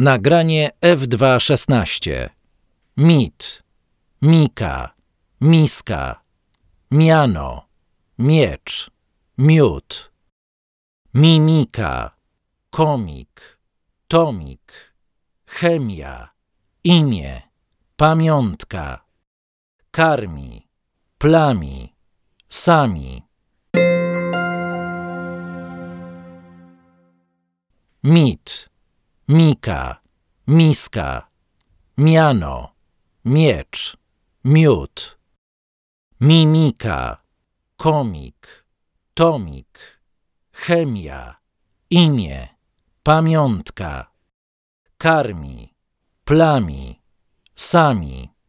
Nagranie F2.16. Mit, mika, miska, miano, miecz, miód. Mimika, komik, tomik, chemia, imię, pamiątka. Karmi, plami, sami. Mit, mika, miska, miano, miecz, miód. Mimika, komik, tomik, chemia, imię, pamiątka. Karmi, plami, sami.